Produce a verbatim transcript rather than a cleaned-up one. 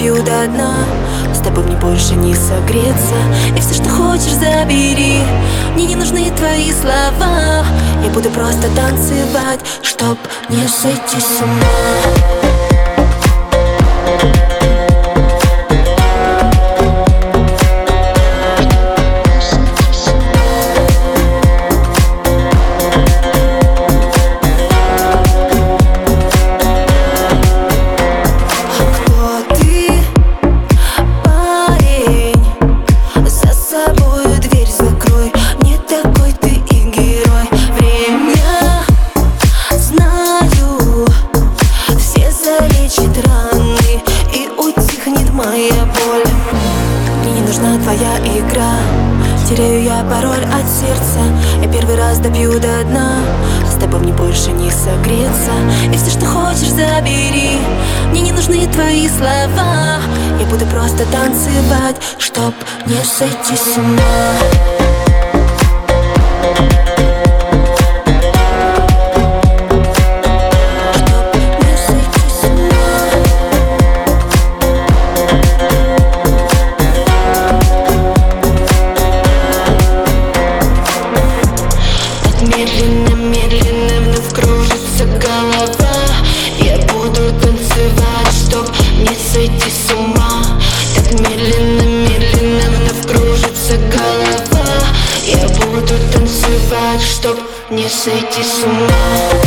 допью до дна. С тобой мне больше не согреться, и все, что хочешь, забери. Мне не нужны твои слова, я буду просто танцевать, чтоб не сойти с ума. Моя боль, мне не нужна твоя игра. Теряю я пароль от сердца, я первый раз допью до дна. С тобой мне больше не согреться, и все, что хочешь, забери. Мне не нужны твои слова, я буду просто танцевать, чтоб не сойти с ума. Медленно, медленно вновь кружится голова. Я буду танцевать, чтоб не сойти с ума. Так медленно, медленно вновь кружится голова. Я буду танцевать, чтоб не сойти с ума.